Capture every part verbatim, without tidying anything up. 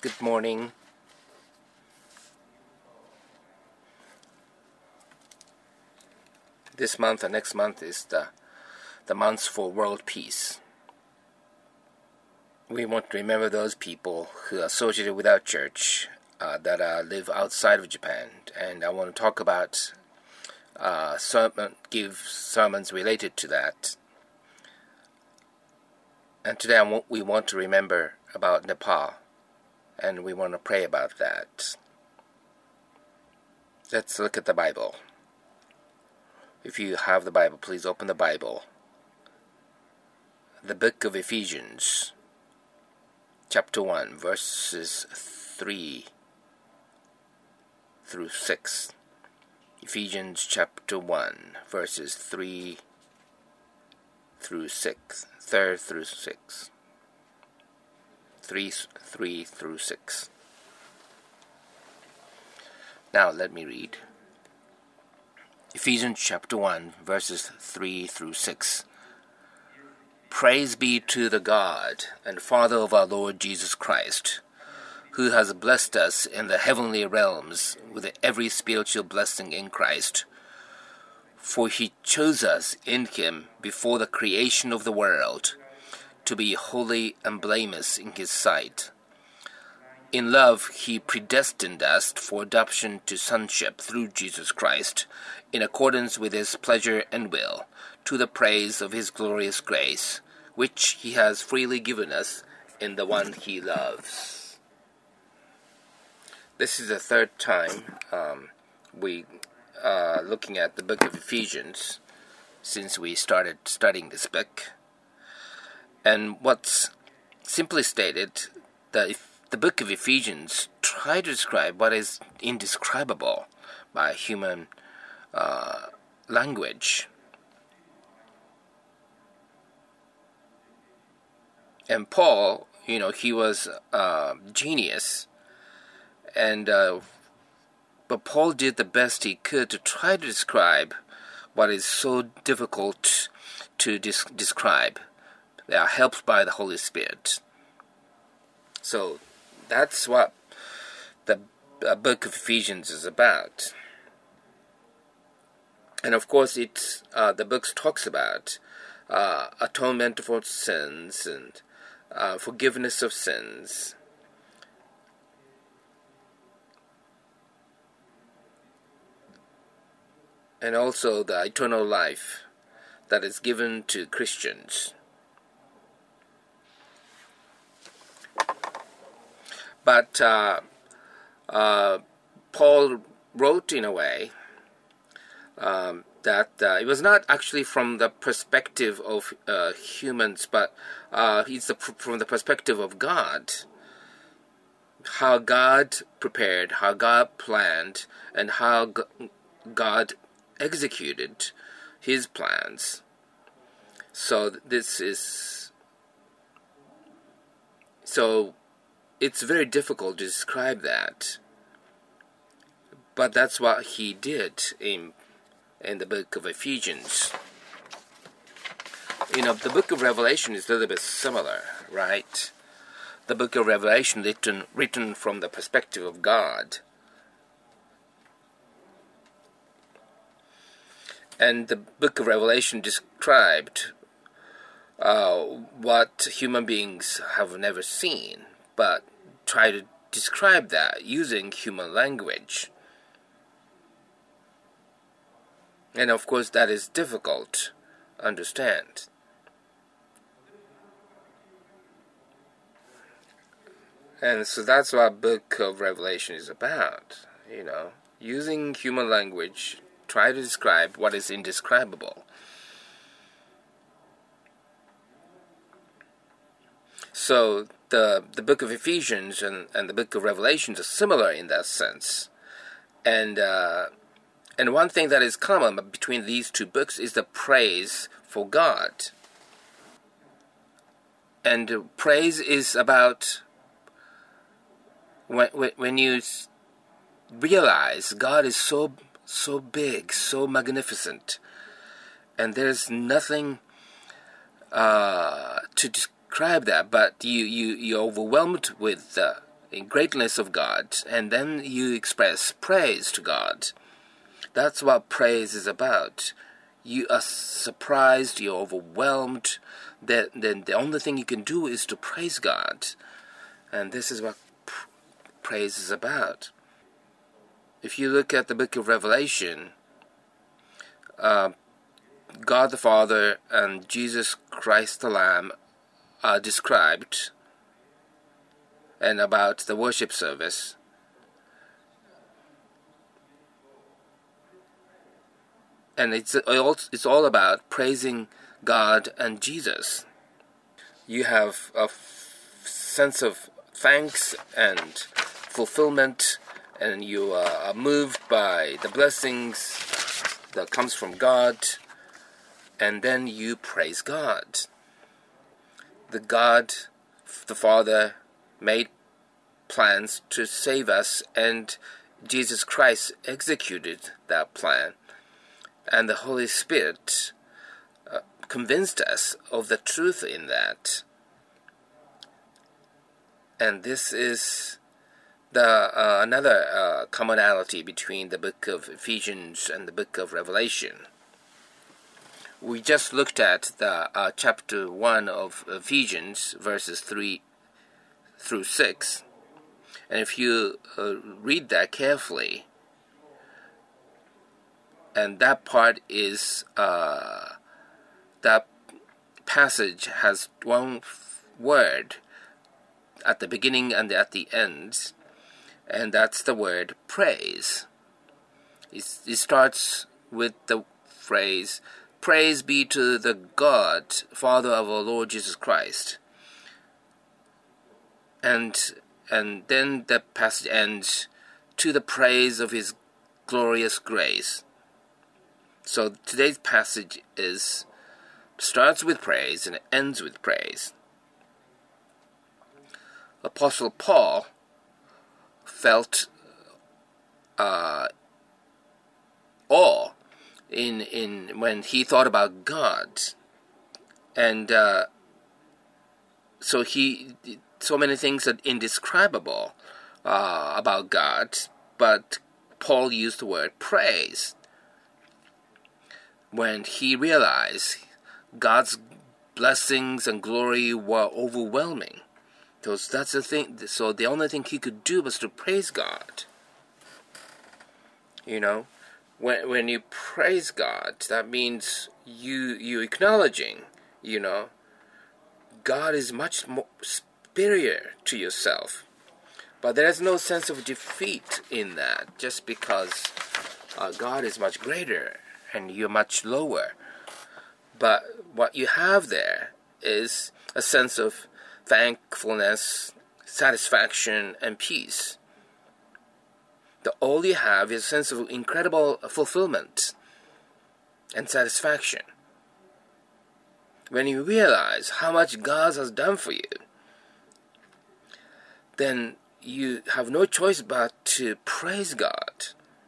Good morning. This month and next month is the, the months for world peace. We want to remember those people who are associated with our church uh, that uh, live outside of Japan. And I want to talk about, uh, sermon, give sermons related to that. And today I want, we want to remember about Nepal. And we want to pray about that. Let's look at the Bible. If you have the Bible, please open the Bible. The book of Ephesians, chapter one, verses three through six. Ephesians chapter one, verses three through six. Third through six. Three, three through six. Now let me read. Ephesians chapter one, verses three through six. Praise be to the God and Father of our Lord Jesus Christ, who has blessed us in the heavenly realms with every spiritual blessing in Christ. For he chose us in him before the creation of the world, to be holy and blameless in his sight. In love, he predestined us for adoption to sonship through Jesus Christ, in accordance with his pleasure and will, to the praise of his glorious grace, which he has freely given us in the one he loves. This is the third time um, we are looking at the book of Ephesians since we started studying this book. And what's simply stated, that the book of Ephesians tries to describe what is indescribable by human uh, language. And Paul, you know, he was a uh, genius, and uh, but Paul did the best he could to try to describe what is so difficult to dis- describe. They are helped by the Holy Spirit. So that's what the uh, book of Ephesians is about. And of course, it's uh, the book talks about uh, atonement for sins and uh, forgiveness of sins. And also the eternal life that is given to Christians. But uh, uh, Paul wrote in a way um, that uh, it was not actually from the perspective of uh, humans, but uh, it's the, from the perspective of God. How God prepared, how God planned, and how G- God executed his plans. So this is... So... It's very difficult to describe that, but that's what he did in in the book of Ephesians. You know, the book of Revelation is a little bit similar, right? The book of Revelation written written from the perspective of God, and the book of Revelation described uh, what human beings have never seen, but try to describe that using human language. And of course that is difficult to understand. And so that's what book of Revelation is about. You know, using human language, try to describe what is indescribable. So the the book of Ephesians and, and the book of Revelation are similar in that sense. And uh, and one thing that is common between these two books is the praise for God. And praise is about when when you realize God is so so big, so magnificent, and there's nothing uh, to describe that, but you, you, you're overwhelmed with uh, greatness of God, and then you express praise to God. That's what praise is about. You are surprised, you're overwhelmed, then, then the only thing you can do is to praise God. And this is what pr- praise is about. If you look at the book of Revelation, uh, God the Father and Jesus Christ the Lamb are described, and about the worship service. And it's all, it's all about praising God and Jesus. You have a f- sense of thanks and fulfillment, and you are moved by the blessings that comes from God, and then you praise God. The God, the Father, made plans to save us, and Jesus Christ executed that plan. And the Holy Spirit uh, convinced us of the truth in that. And this is the uh, another uh, commonality between the book of Ephesians and the book of Revelation. We just looked at the uh, chapter one of Ephesians, verses three through six. And if you uh, read that carefully, and that part is, uh, that passage has one word at the beginning and at the end, and that's the word praise. It, it starts with the phrase, "Praise be to the God, Father of our Lord Jesus Christ." And, and then the passage ends, "To the praise of His glorious grace." So today's passage is starts with praise and ends with praise. Apostle Paul felt uh, awe in in when he thought about God, and uh, so he so many things are indescribable uh, about God, but Paul used the word praise when he realized God's blessings and glory were overwhelming. So that's the thing. So the only thing he could do was to praise God. You know, when when you praise God, that means you you acknowledging, you know, God is much more superior to yourself. But there is no sense of defeat in that, just because uh, God is much greater and you're much lower. But what you have there is a sense of thankfulness, satisfaction, and peace. The all you have is a sense of incredible fulfillment and satisfaction. When you realize how much God has done for you, then you have no choice but to praise God.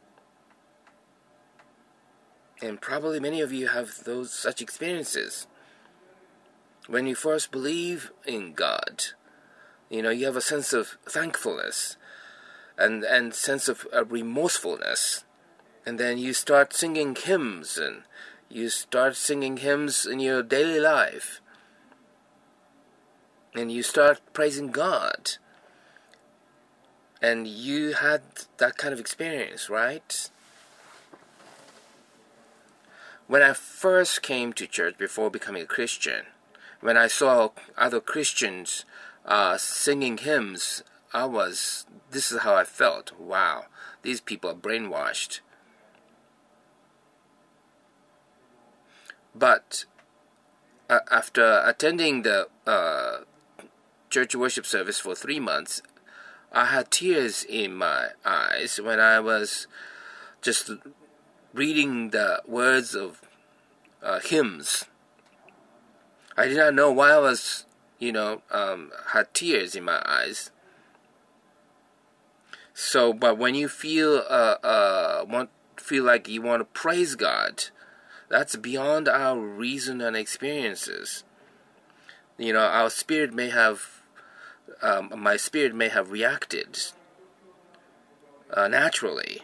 And probably many of you have those such experiences. When you first believe in God, you know, you have a sense of thankfulness and and sense of uh, remorsefulness. And then you start singing hymns, and you start singing hymns in your daily life. And you start praising God. And you had that kind of experience, right? When I first came to church before becoming a Christian, when I saw other Christians uh, singing hymns, I was, this is how I felt. Wow, these people are brainwashed. But uh, after attending the uh, church worship service for three months, I had tears in my eyes when I was just reading the words of uh, hymns. I did not know why I was, you know, um, had tears in my eyes. So, but when you feel, uh, uh, want, feel like you want to praise God, that's beyond our reason and experiences. You know, our spirit may have um, my spirit may have reacted uh, naturally.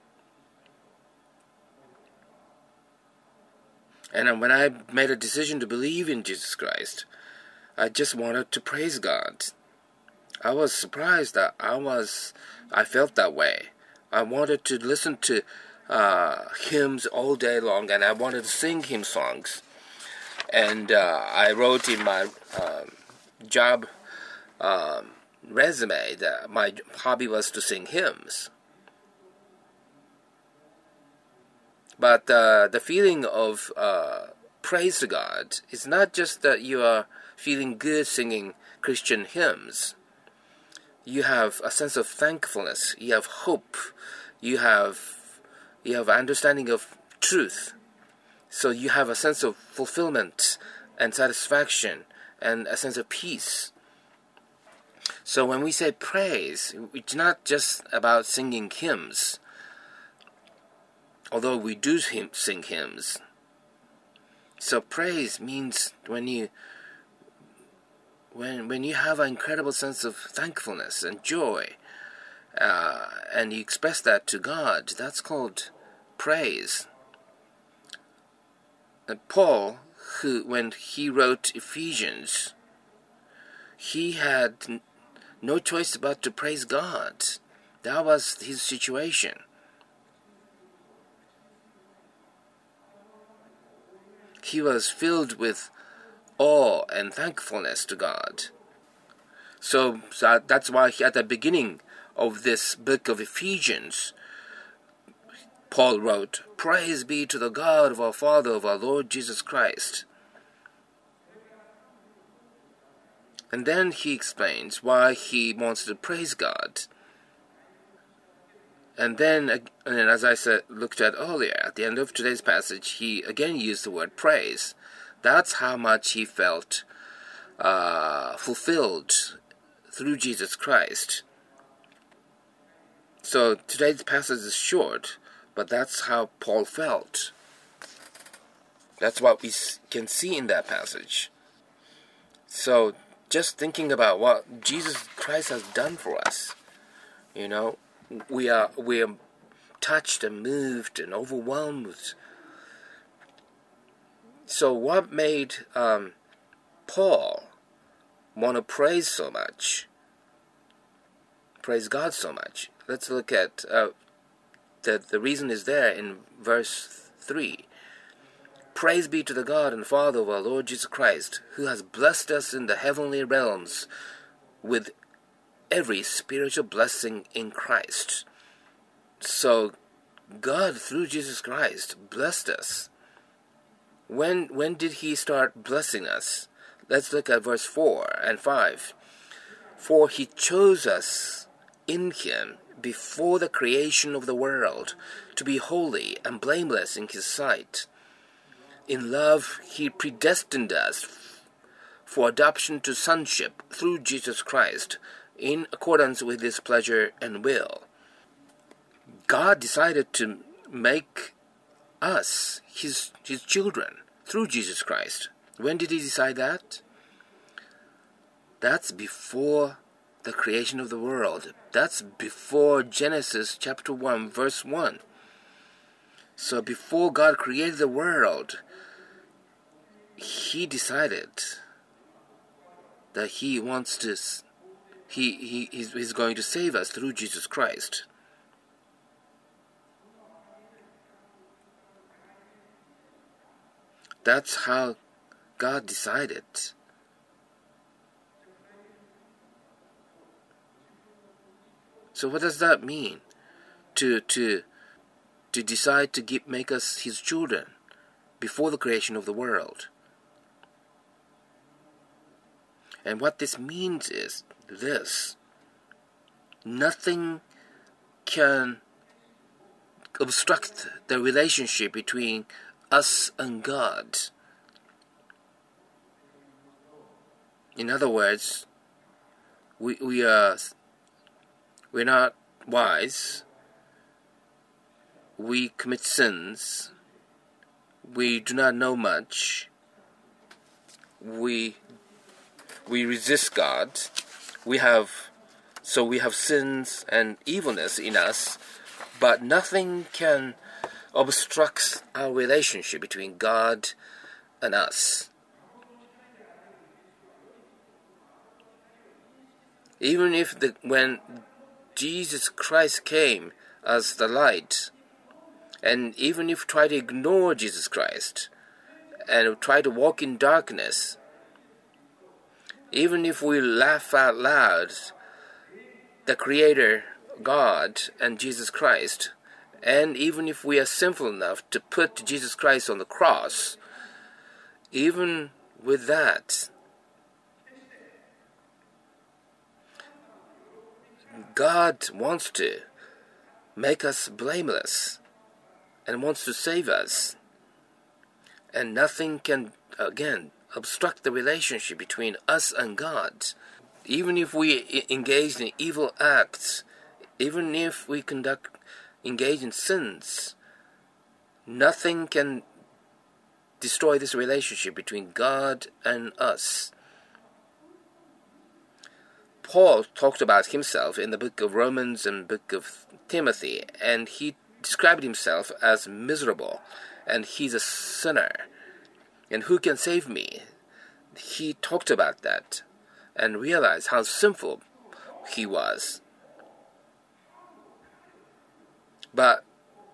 And when I made a decision to believe in Jesus Christ, I just wanted to praise God. I was surprised that I was, I felt that way. I wanted to listen to uh, hymns all day long, and I wanted to sing hymn songs. And uh, I wrote in my uh, job um, resume that my hobby was to sing hymns. But uh, the feeling of uh, praise to God is not just that you are feeling good singing Christian hymns. You have a sense of thankfulness. You have hope. You have you have understanding of truth. So you have a sense of fulfillment and satisfaction and a sense of peace. So when we say praise, it's not just about singing hymns. Although we do hymn, sing hymns. So praise means when you when when you have an incredible sense of thankfulness and joy, uh, and you express that to God, that's called praise. And Paul, who when he wrote Ephesians, he had n- no choice but to praise God. That was his situation. He was filled with awe and thankfulness to God. So, so that's why he, at the beginning of this book of Ephesians, Paul wrote, "Praise be to the God of our Father, of our Lord Jesus Christ." And then he explains why he wants to praise God. And then, and as I said, looked at earlier, at the end of today's passage, he again used the word praise. That's how much he felt uh, fulfilled through Jesus Christ. So today's passage is short, but that's how Paul felt. That's what we can see in that passage. So just thinking about what Jesus Christ has done for us, you know, We are we are touched and moved and overwhelmed. So what made um, Paul want to praise so much? Praise God so much? Let's look at uh, the the reason is there in verse three. Praise be to the God and Father of our Lord Jesus Christ, who has blessed us in the heavenly realms with every spiritual blessing in Christ. So God, through Jesus Christ, blessed us. When when did he start blessing us? Let's look at verse four and five. For he chose us in him before the creation of the world to be holy and blameless in his sight. In love he predestined us for adoption to sonship through Jesus Christ, in accordance with his pleasure and will. God decided to make us his his children through Jesus Christ. When did he decide that? That's before the creation of the world. That's before Genesis chapter one, verse one. So before God created the world, he decided that he wants to He, he he's, he's going to save us through Jesus Christ. That's how God decided. So what does that mean? To to to decide to give, make us his children before the creation of the world. And what this means is this: nothing can obstruct the relationship between us and God. In other words, we we are we're not wise. We commit sins. We do not know much. We we resist God. we have, so we have sins and evilness in us, but nothing can obstruct our relationship between God and us. Even if the, when Jesus Christ came as the light, and even if we try to ignore Jesus Christ and try to walk in darkness, even if we laugh out loud, the Creator, God, and Jesus Christ, and even if we are sinful enough to put Jesus Christ on the cross, even with that, God wants to make us blameless and wants to save us. And nothing can, again, obstruct the relationship between us and God. Even if we engage in evil acts, even if we conduct, engage in sins, nothing can destroy this relationship between God and us. Paul talked about himself in the book of Romans and book of Timothy, and he described himself as miserable, and he's a sinner, and who can save me? He talked about that and realized how sinful he was. But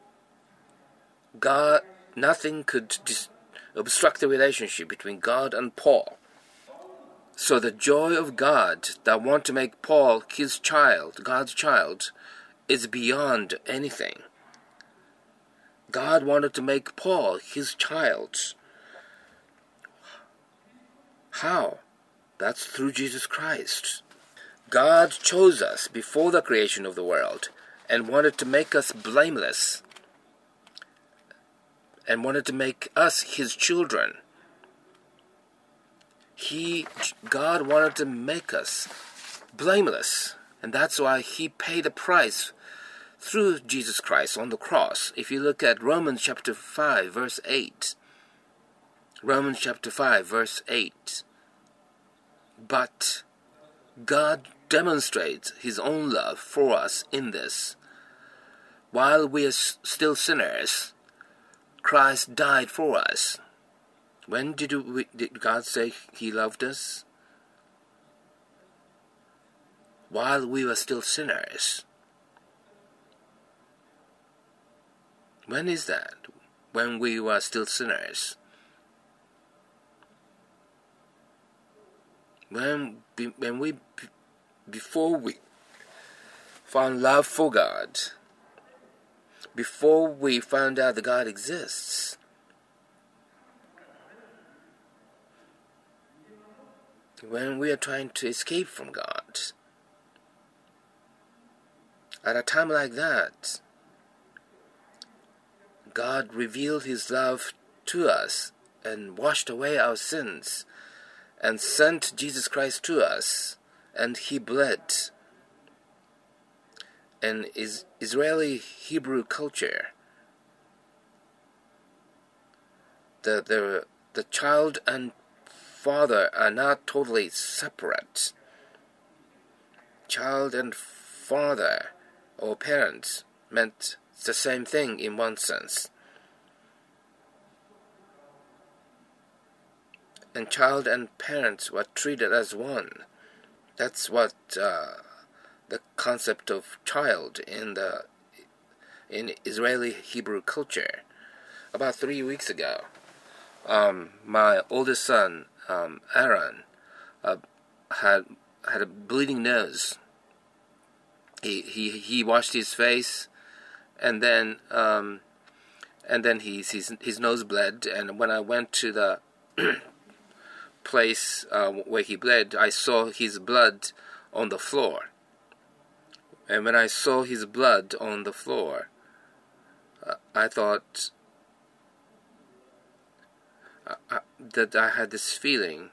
God, nothing could dis- obstruct the relationship between God and Paul. So the joy of God that want to make Paul his child, God's child, is beyond anything. God wanted to make Paul his child. How? That's through Jesus Christ. God chose us before the creation of the world and wanted to make us blameless and wanted to make us his children. He, God wanted to make us blameless, and that's why he paid the price through Jesus Christ on the cross. If you look at Romans chapter five, verse eight, Romans chapter five, verse eight, but God demonstrates his own love for us in this: while we are still sinners, Christ died for us. When did, we, did God say he loved us? While we were still sinners. When is that? When we were still sinners. When, when we, before we found love for God, before we found out that God exists, when we are trying to escape from God, at a time like that, God revealed his love to us and washed away our sins and sent Jesus Christ to us, and he bled. And is Israeli Hebrew culture, the the the child and father are not totally separate. Child and father or parents meant the same thing in one sense. And child and parents were treated as one. That's what uh, the concept of child in the in Israeli Hebrew culture. About three weeks ago, um, my oldest son, um, Aaron, uh, had had a bleeding nose. He he he washed his face, and then um, and then his his his nose bled. And when I went to the place uh, where he bled, I saw his blood on the floor. And when I saw his blood on the floor, uh, I thought uh, uh, that I had this feeling.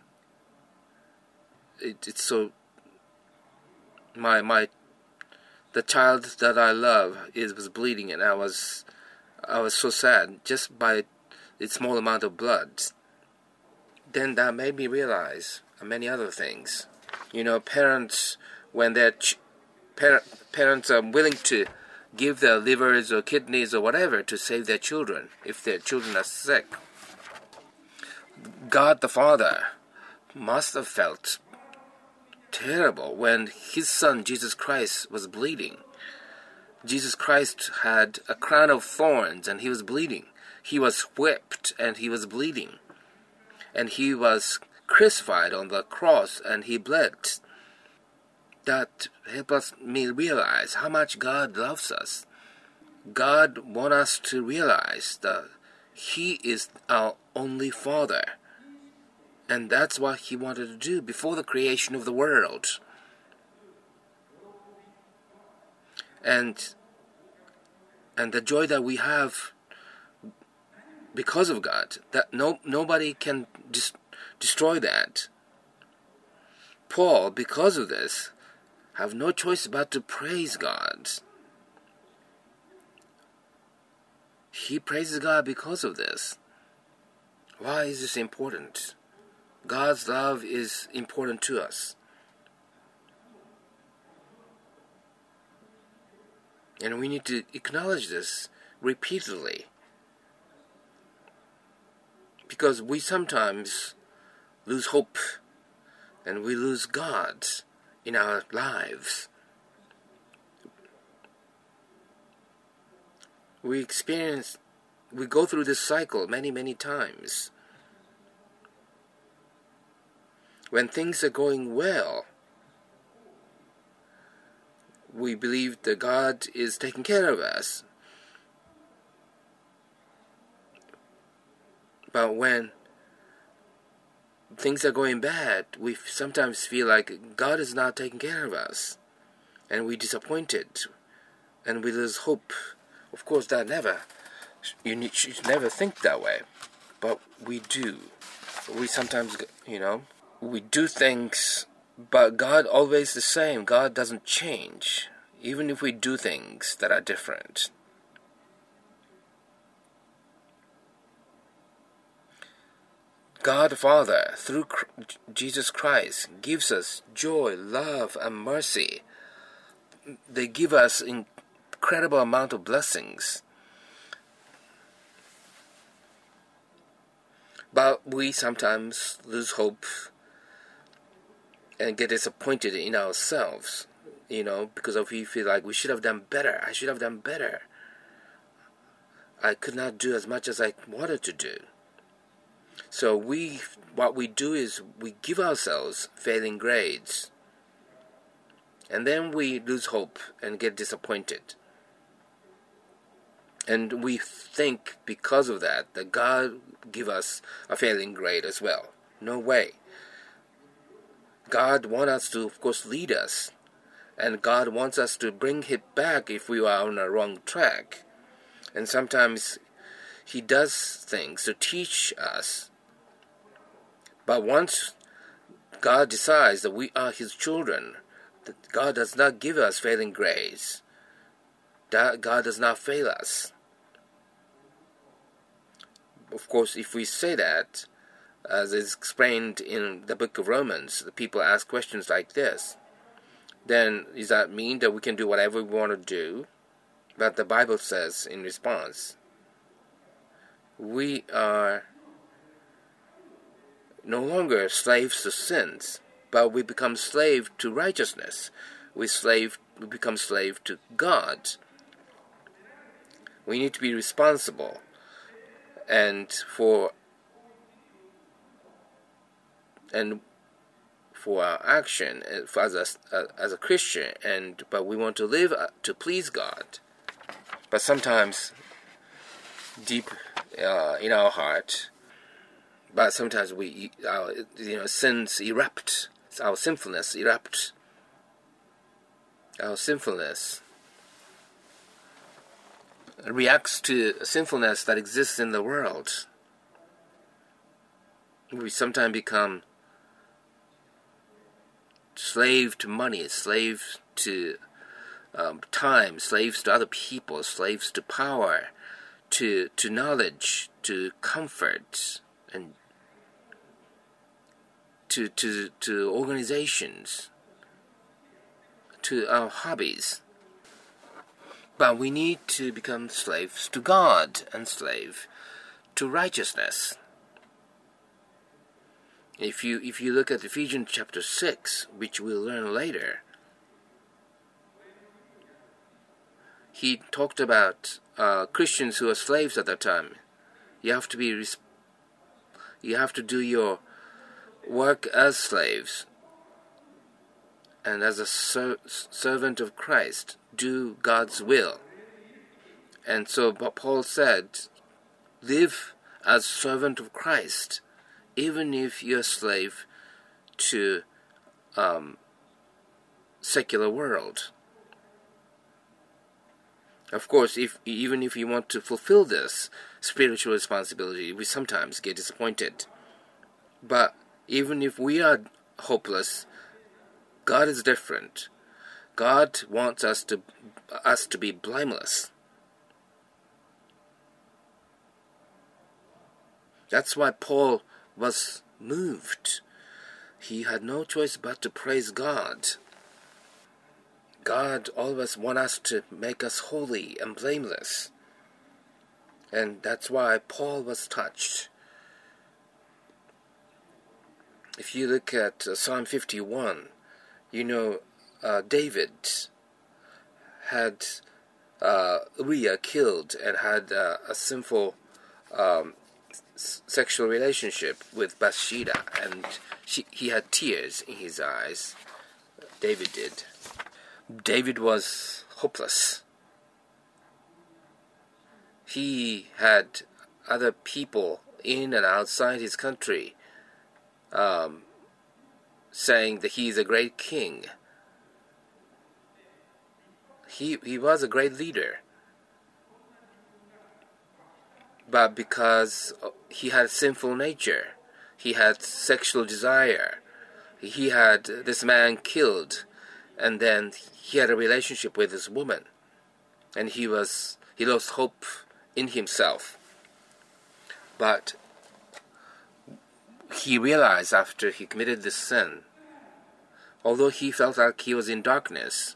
It, it's so my my the child that I love is was bleeding, and I was I was so sad just by the small amount of blood. Then that made me realize many other things. You know, parents when their ch- par- parents are willing to give their livers or kidneys or whatever to save their children if their children are sick. God the Father must have felt terrible when his son Jesus Christ was bleeding. Jesus Christ had a crown of thorns and he was bleeding. He was whipped and he was bleeding. And he was crucified on the cross and he bled. That helps me realize how much God loves us. God wants us to realize that he is our only Father. And that's what he wanted to do before the creation of the world. And and the joy that we have because of God, that no nobody can dis- destroy that. Paul, because of this, have no choice but to praise God. He praises God because of this. Why is this important? God's love is important to us. And we need to acknowledge this repeatedly. Because we sometimes lose hope and we lose God in our lives. We experience, we go through this cycle many, many times. When things are going well, we believe that God is taking care of us. But when things are going bad, we sometimes feel like God is not taking care of us. And we're disappointed. And we lose hope. Of course, that never, you need, should never think that way. But we do. We sometimes, you know, we do things, but God always the same. God doesn't change, even if we do things that are different. God the Father, through Jesus Christ, gives us joy, love, and mercy. They give us incredible amount of blessings. But we sometimes lose hope and get disappointed in ourselves, you know, because of we feel like we should have done better. I should have done better. I could not do as much as I wanted to do. So we, what we do is we give ourselves failing grades. And then we lose hope and get disappointed. And we think because of that, that God give us a failing grade as well. No way. God wants us to, of course, lead us. And God wants us to bring Him back if we are on a wrong track. And sometimes He does things to teach us. But once God decides that we are His children, that God does not give us failing grades. That God does not fail us. Of course, if we say that, as is explained in the book of Romans, the people ask questions like this. Then, does that mean that we can do whatever we want to do? But the Bible says in response, we are no longer slaves to sins, but we become slave to righteousness. We slave, we become slave to God. We need to be responsible, and for and for our action for as a as a Christian, and but we want to live to please God. But sometimes, deep uh, in our heart, but sometimes we our you know sins erupt. Our sinfulness erupt. Our sinfulness reacts to sinfulness that exists in the world. We sometimes become slave to money, slaves to um, time, slaves to other people, slaves to power, to to knowledge, to comfort, and to to to organizations. to our hobbies. But we need to become slaves to God and slave to righteousness. If you if you look at Ephesians chapter six, which we'll learn later, he talked about uh, Christians who are slaves at that time. You have to be you have to do your work as slaves, and as a ser- servant of Christ, do God's will. And so Paul said, live as servant of Christ, even if you're a slave to um, secular world. Of course, if even if you want to fulfill this spiritual responsibility, we sometimes get disappointed. But even if we are hopeless, God is different. God wants us to us to be blameless. That's why Paul was moved. He had no choice but to praise God. God always wants us to make us holy and blameless. And that's why Paul was touched. If you look at uh, Psalm fifty-one, you know, uh, David had uh, Uriah killed and had uh, a sinful um, s- sexual relationship with Bathsheba, and she, he had tears in his eyes. David did. David was hopeless. He had other people in and outside his country um, saying that he is a great king. He he was a great leader. But because he had sinful nature, he had sexual desire, he had this man killed, and then he had a relationship with this woman, and he was he lost hope in himself. But he realized after he committed this sin, although he felt like he was in darkness,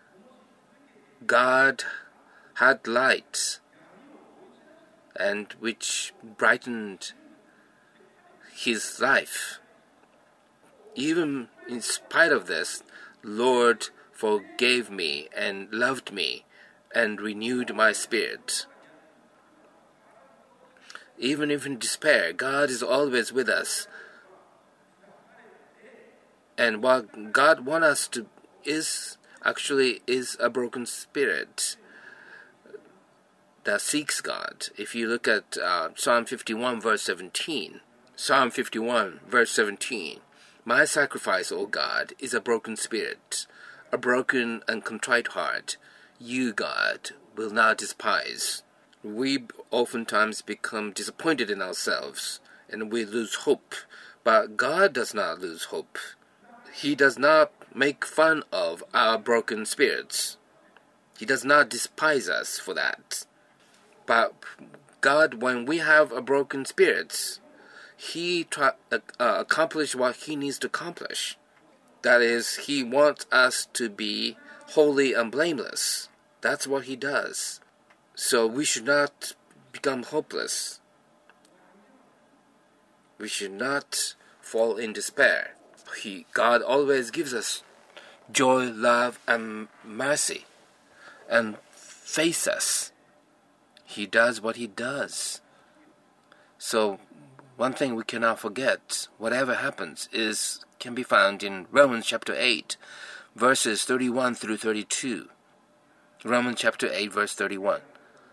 God had light, and which brightened his life. Even in spite of this, Lord forgave me and loved me and renewed my spirit. Even if in despair, God is always with us. And what God wants us to is actually is a broken spirit that seeks God. If you look at uh, Psalm fifty-one verse seventeen, Psalm fifty-one verse seventeen, my sacrifice, O God, is a broken spirit, a broken and contrite heart. You, God, will not despise. We oftentimes become disappointed in ourselves, and we lose hope. But God does not lose hope. He does not make fun of our broken spirits. He does not despise us for that. But God, when we have a broken spirits, He try, uh, uh, accomplish what He needs to accomplish. That is, He wants us to be holy and blameless. That's what He does. So we should not become hopeless. We should not fall in despair. He, God always gives us joy, love, and mercy, and face us. He does what He does. So one thing we cannot forget, whatever happens, is can be found in Romans chapter eight, verses thirty-one through thirty-two. Romans chapter eight, verse thirty-one.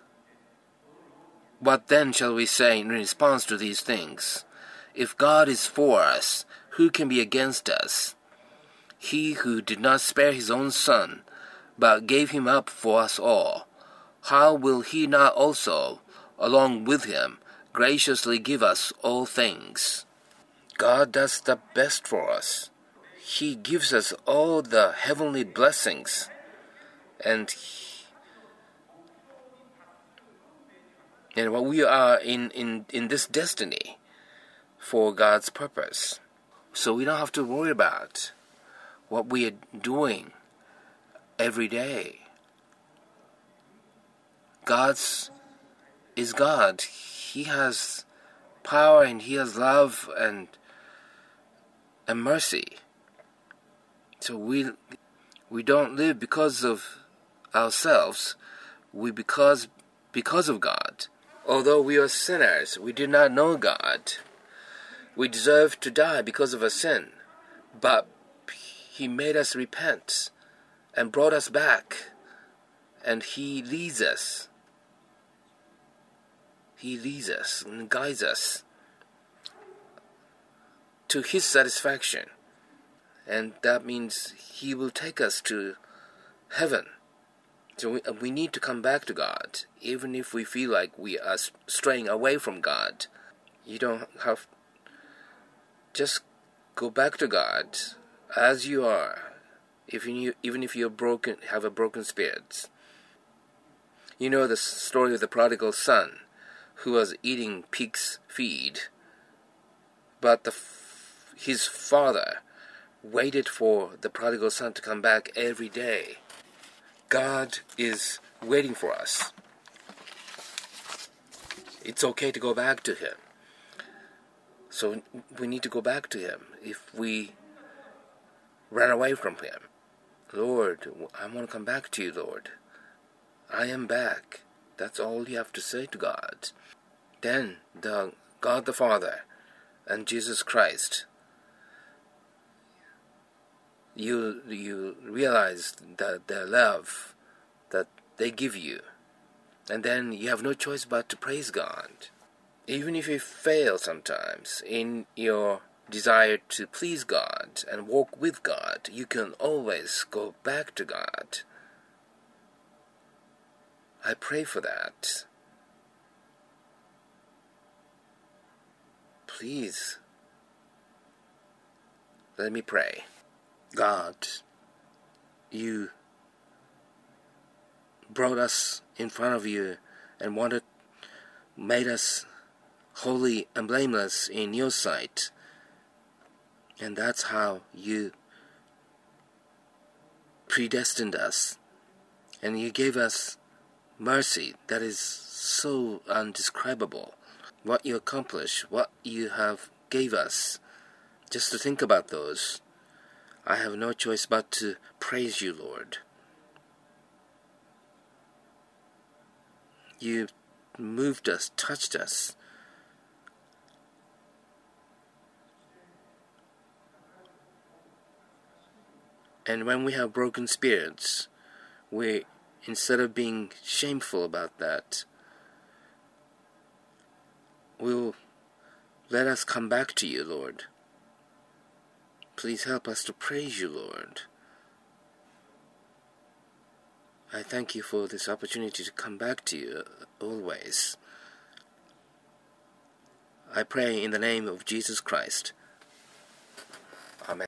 What then shall we say in response to these things? If God is for us, who can be against us? He who did not spare His own Son, but gave Him up for us all, how will He not also, along with Him, graciously give us all things? God does the best for us. He gives us all the heavenly blessings, and he, and what we are in, in, in this destiny for God's purpose. So we don't have to worry about what we are doing every day. God's is God. He has power and He has love and and mercy. So we we don't live because of ourselves. We because because of God. Although we are sinners, we did not know God. We deserve to die because of our sin. But He made us repent and brought us back. And He leads us. He leads us and guides us to His satisfaction. And that means He will take us to heaven. So we, we need to come back to God, even if we feel like we are straying away from God. You don't have... Just go back to God as you are, if you, even if you're broken, have a broken spirit. You know the story of the prodigal son, who was eating pig's feed, but the, his father waited for the prodigal son to come back every day. God is waiting for us. It's okay to go back to Him. So we need to go back to Him if we ran away from Him. Lord, I want to come back to You, Lord. I am back. That's all you have to say to God. Then the God the Father and Jesus Christ, you you realize that their love that they give you, and then you have no choice but to praise God. Even if you fail sometimes in your desire to please God and walk with God, you can always go back to God. I pray for that. Please, let me pray. God, You brought us in front of You and wanted, made us holy and blameless in Your sight. And that's how You predestined us. And You gave us mercy that is so undescribable. What You accomplished, what You have gave us. Just to think about those, I have no choice but to praise You, Lord. You moved us, touched us. And when we have broken spirits, we, instead of being shameful about that, will let us come back to You, Lord. Please help us to praise You, Lord. I thank You for this opportunity to come back to You always. I pray in the name of Jesus Christ.